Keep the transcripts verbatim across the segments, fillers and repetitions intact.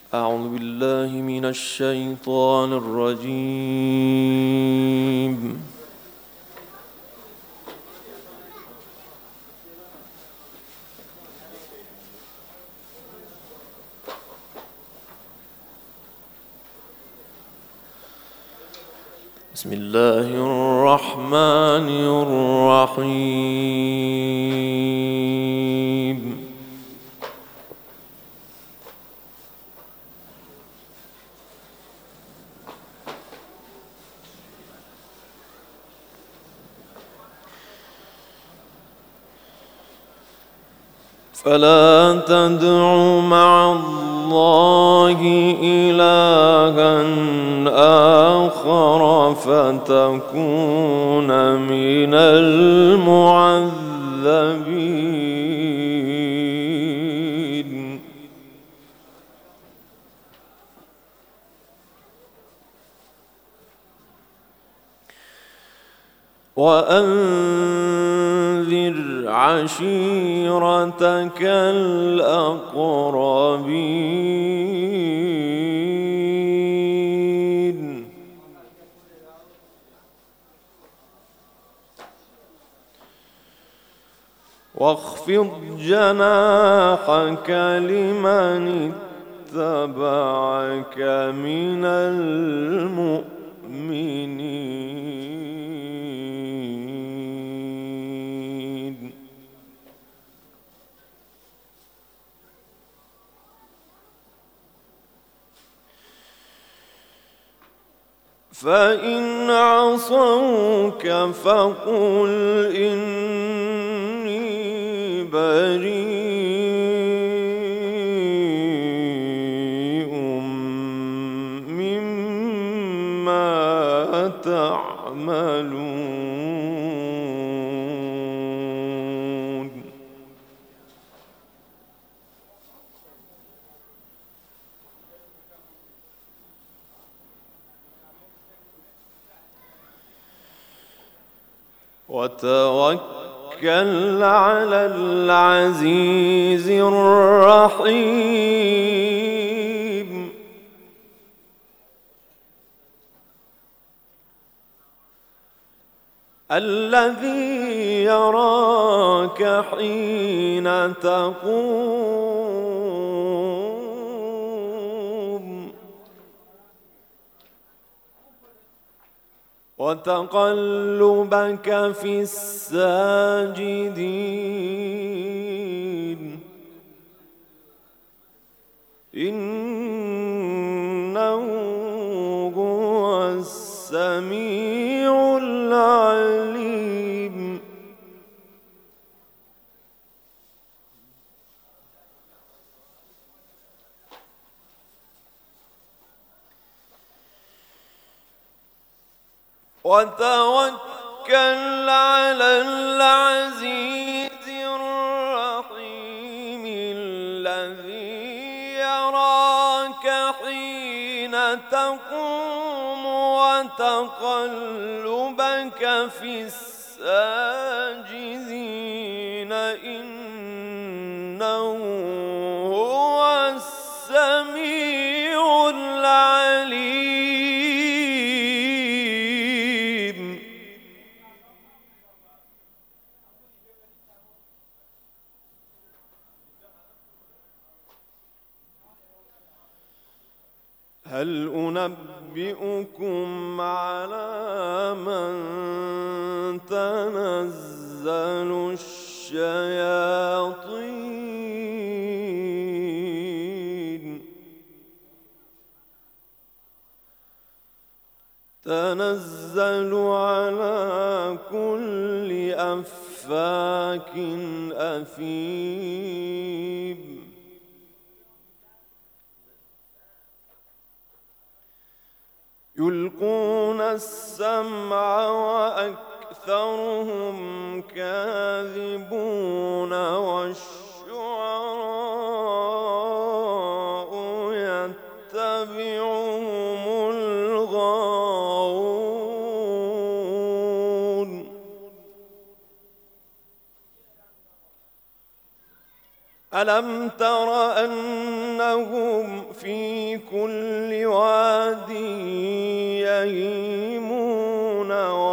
أعوذ بالله من الشيطان الرجيم. بسم الله الرحمن الرحيم. فلا تدع مع الله إلها آخر فتكون من المعذبين. وأنذر عشيرتك الأقربين. واخفض جناحك لمن اتبعك من المؤمنين. فإن عصوك فقل إني بريء مما تعملون. وتوكل على العزيز الرحيم. الذي يراك حين تقوم وتقلبك في الساجدين إنه هو السميع العليم. وتوكل على العزيز الرحيم الذي يراك حين تقوم وتقلبك في الساجدين إنه هو السميع العليم. هل أنبئكم على من تنزل الشياطين؟ تنزل على كل أفاك أثيم. يلقون السمع وأكثرهم كاذبون والشعراء يتبعهم الغاوون. ألم تر أنهم في كل واد يهيمون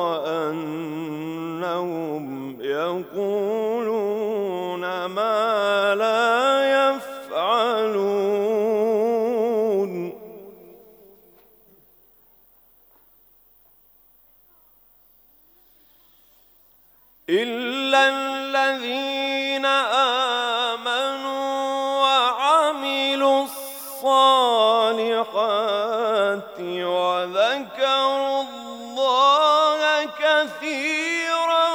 وأنهم يقولون ما لا يفعلون إلا الذين آمنوا وعملوا الصالحات وذكروا الله كثيرا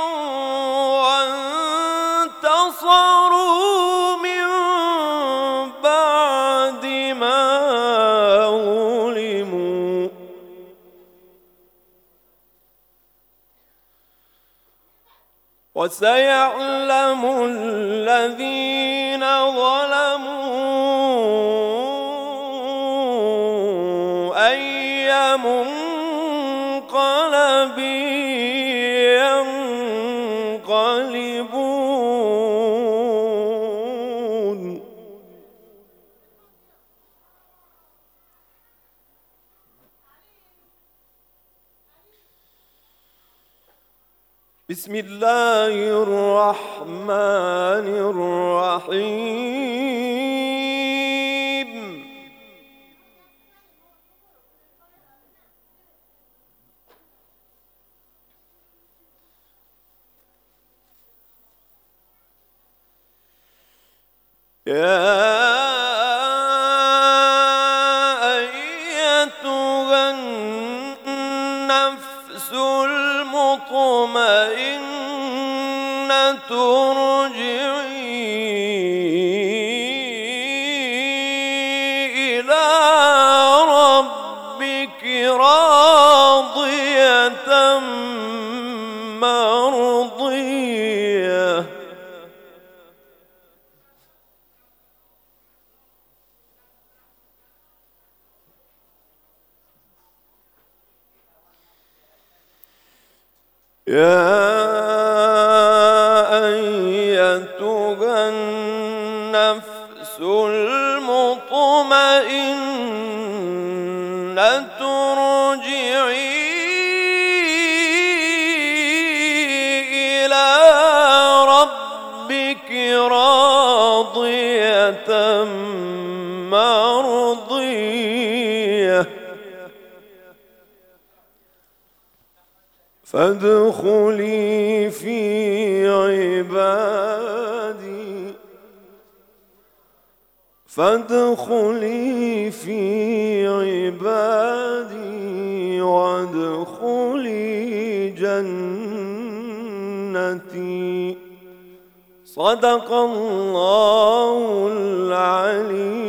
وانتصروا من بعد ما ظلموا وسيعلم الذين ظلموا أي منقلب ينقلبون بسم الله الرحمن الرحيم يا أيتها النفس المطمئنة ارجعي إلى ربك راضية مرضية يا أيتها النفس المطمئنة ارجعي إلى ربك راضية مرضية فادخلي في عبادي فادخلي في عبادي وادخلي جنتي صدق الله العلي